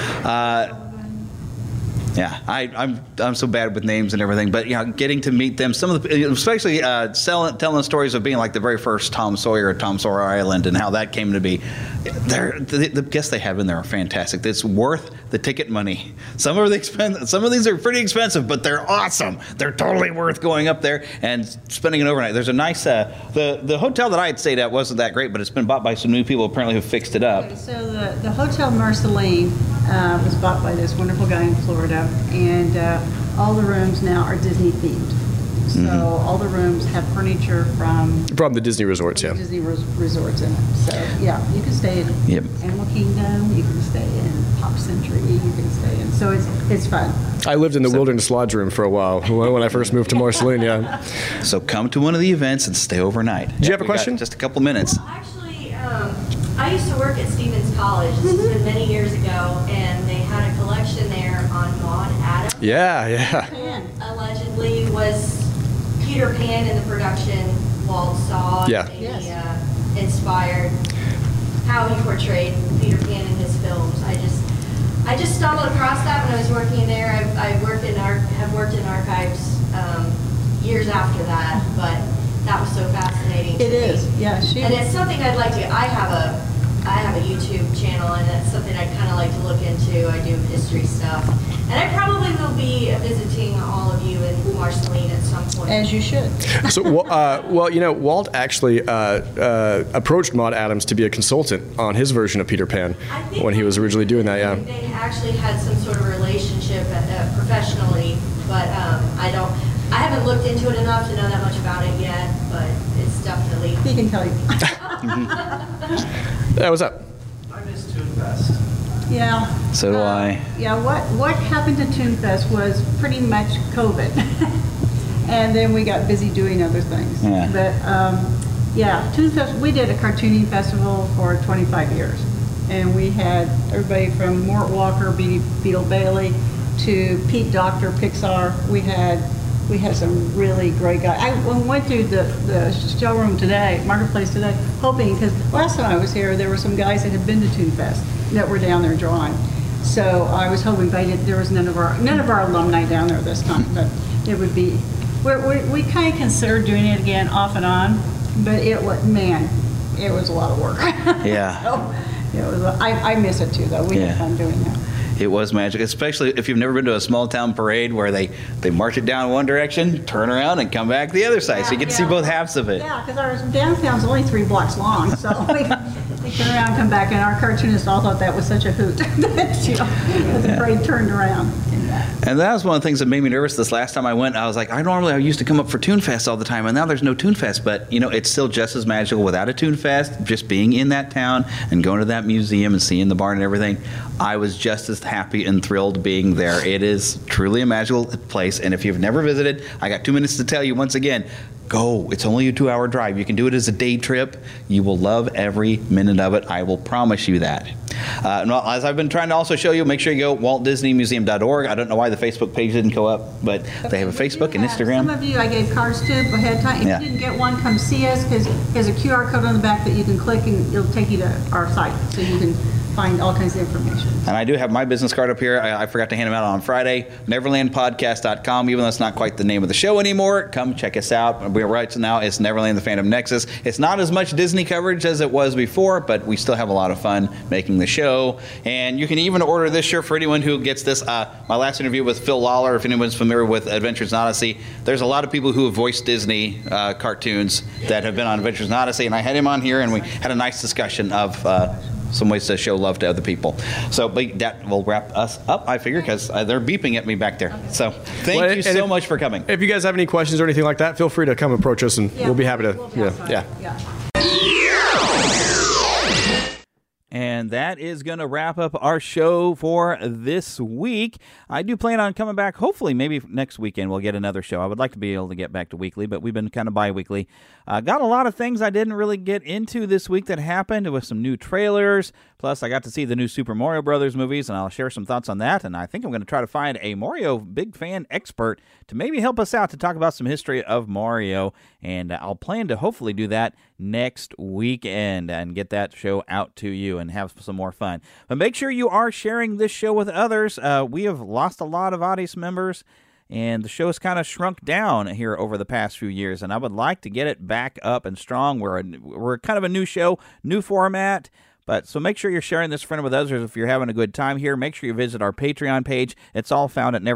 Yeah, I'm so bad with names and everything, but getting to meet them, some of the, especially telling stories of being like the very first Tom Sawyer at Tom Sawyer Island and how that came to be. The guests they have in there are fantastic. It's worth the ticket money. Some of these are pretty expensive, but they're awesome. They're totally worth going up there and spending an overnight. There's a nice the hotel that I had stayed at wasn't that great, but it's been bought by some new people apparently who fixed it up. Okay, so the Hotel Marceline was bought by this wonderful guy in Florida, and all the rooms now are Disney themed. So all the rooms have furniture from the Disney resorts, Disney resorts in it. So yeah, you can stay in Animal Kingdom, you can stay in Pop Century, you can stay in. So it's fun. I lived in the Wilderness Lodge room for a while when I first moved to Marceline. Yeah. So come to one of the events and stay overnight. Do you have a question? Just a couple minutes. Actually, I used to work at Stevens College. This has been many years ago, and they had a collection there on Maude Adams. Yeah. Allegedly was Peter Pan in the production Walt saw, maybe inspired how he portrayed Peter Pan in his films. I just stumbled across that when I was working there. I have worked in archives years after that, but that was so fascinating. It is, yeah. And it's something I'd like to. I have a YouTube channel, and that's something I'd kind of like to look into. I do history stuff, and I probably will be a visit to As you should. So, well, Walt actually approached Maude Adams to be a consultant on his version of Peter Pan when he was originally doing that. Yeah. They actually had some sort of relationship professionally, but I haven't looked into it enough to know that much about it yet. But it's definitely. He can tell you. Yeah, what's up? I miss ToonFest. Yeah. So do I. Yeah, what happened to ToonFest was pretty much COVID. And then we got busy doing other things. Yeah. But, ToonFest, we did a cartooning festival for 25 years. And we had everybody from Mort Walker, Beetle Bailey, to Pete Docter, Pixar. We had some really great guys. I went through the showroom today, Marketplace today, hoping, because last time I was here, there were some guys that had been to ToonFest that were down there drawing. So I was hoping there was none of our alumni down there this time, but it would be. We kind of considered doing it again off and on, but it was a lot of work. Yeah. So I miss it too, though. We had fun doing that. It was magic, especially if you've never been to a small town parade where they march it down one direction, turn around, and come back the other side. So you get to see both halves of it. Yeah, because our downtown's only 3 blocks long, so we turn around and come back, and our cartoonists all thought that was such a hoot that the parade turned around. And that was one of the things that made me nervous this last time I went. I was like, I used to come up for ToonFest all the time, and now there's no ToonFest. But, it's still just as magical without a ToonFest, just being in that town and going to that museum and seeing the barn and everything. I was just as happy and thrilled being there. It is truly a magical place, and if you've never visited, I got 2 minutes to tell you once again, go. It's only a 2-hour drive. You can do it as a day trip. You will love every minute of it. I will promise you that. As I've been trying to also show you, make sure you go WaltDisneyMuseum.org. I don't know why the Facebook page didn't go up, but they have a Facebook and Instagram. Some of you I gave cards to ahead of time. If you didn't get one, come see us, because there's a QR code on the back that you can click and it'll take you to our site so you can find all kinds of information. And I do have my business card up here. I forgot to hand them out on Friday. NeverlandPodcast.com. Even though it's not quite the name of the show anymore, come check us out. We're right now. It's Neverland: The Phantom Nexus. It's not as much Disney coverage as it was before, but we still have a lot of fun making the show. And you can even order this shirt for anyone who gets this. My last interview with Phil Lawler, if anyone's familiar with Adventures in Odyssey, there's a lot of people who have voiced Disney cartoons that have been on Adventures in Odyssey, and I had him on here, and we had a nice discussion of some ways to show love to other people. So that will wrap us up, I figure, because they're beeping at me back there. So thank you so much for coming. If you guys have any questions or anything like that, feel free to come approach us, and we'll be happy to. And that is going to wrap up our show for this week. I do plan on coming back, hopefully, maybe next weekend we'll get another show. I would like to be able to get back to weekly, but we've been kind of bi-weekly. Got a lot of things I didn't really get into this week that happened with some new trailers. Plus, I got to see the new Super Mario Brothers movies, and I'll share some thoughts on that. And I think I'm going to try to find a Mario big fan expert to maybe help us out to talk about some history of Mario. And I'll plan to hopefully do that next weekend and get that show out to you and have some more fun. But make sure you are sharing this show with others. We have lost a lot of audience members, and the show has kind of shrunk down here over the past few years, and I would like to get it back up and strong. We're kind of a new show, new format. But so make sure you're sharing this friend with others if you're having a good time here. Make sure you visit our Patreon page. It's all found at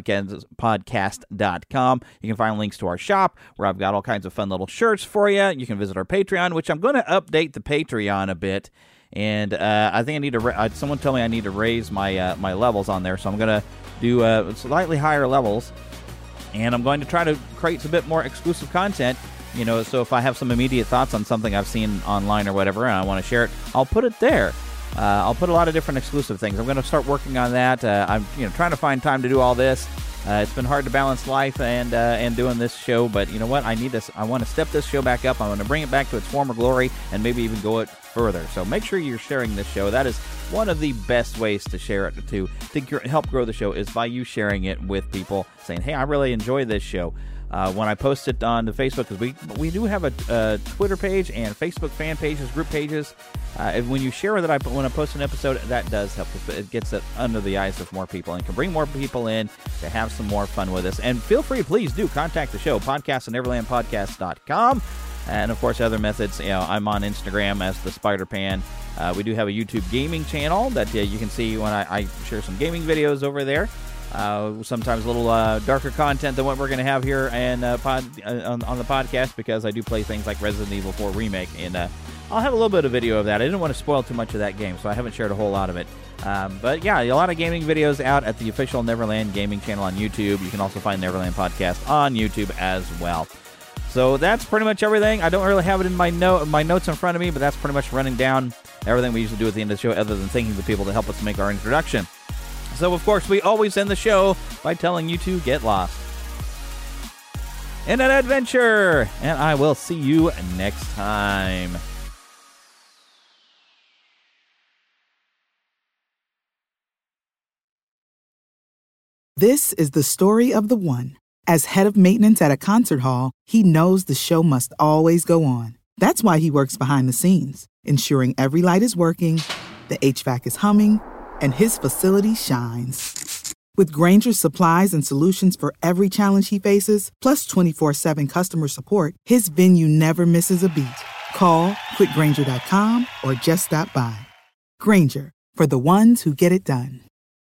NeverlandPodcast.com. You can find links to our shop where I've got all kinds of fun little shirts for you. You can visit our Patreon, which I'm going to update the Patreon a bit. And I think I need to. Someone told me I need to raise my my levels on there, so I'm going to do slightly higher levels. And I'm going to try to create a bit more exclusive content. So if I have some immediate thoughts on something I've seen online or whatever, and I want to share it, I'll put it there. I'll put a lot of different exclusive things. I'm going to start working on that. I'm trying to find time to do all this. It's been hard to balance life and doing this show, but you know what? I need this. I want to step this show back up. I want to bring it back to its former glory and maybe even go it further. So make sure you're sharing this show. That is one of the best ways to share it to help grow the show is by you sharing it with people, saying, "Hey, I really enjoy this show." When I post it on the Facebook, because we do have a Twitter page and Facebook fan pages, group pages. When you share that when I post an episode, that does help. It gets it under the eyes of more people and can bring more people in to have some more fun with us. And feel free, please do contact the show, podcast@neverlandpodcast.com. And, of course, other methods. I'm on Instagram as the Spider-Pan. We do have a YouTube gaming channel that you can see when I share some gaming videos over there. Sometimes a little darker content than what we're going to have here and on the podcast, because I do play things like Resident Evil 4 Remake, and I'll have a little bit of video of that. I didn't want to spoil too much of that game, so I haven't shared a whole lot of it. But yeah, a lot of gaming videos out at the official Neverland Gaming channel on YouTube. You can also find Neverland Podcast on YouTube as well. So that's pretty much everything. I don't really have it in my notes in front of me, but that's pretty much running down everything we usually do at the end of the show, other than thanking the people that help us make our introduction. So, of course, we always end the show by telling you to get lost in an adventure. And I will see you next time. This is the story of the one. As head of maintenance at a concert hall, he knows the show must always go on. That's why he works behind the scenes, ensuring every light is working, the HVAC is humming, and his facility shines. With Grainger's supplies and solutions for every challenge he faces, plus 24/7 customer support, his venue never misses a beat. Call quickgrainger.com or just stop by. Grainger, for the ones who get it done.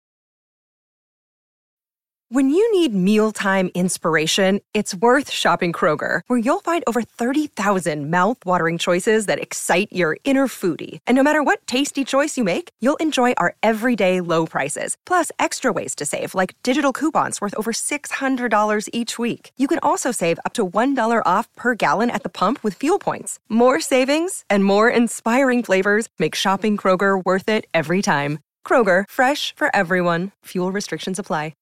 When you need mealtime inspiration, it's worth shopping Kroger, where you'll find over 30,000 mouth-watering choices that excite your inner foodie. And no matter what tasty choice you make, you'll enjoy our everyday low prices, plus extra ways to save, like digital coupons worth over $600 each week. You can also save up to $1 off per gallon at the pump with fuel points. More savings and more inspiring flavors make shopping Kroger worth it every time. Kroger, fresh for everyone. Fuel restrictions apply.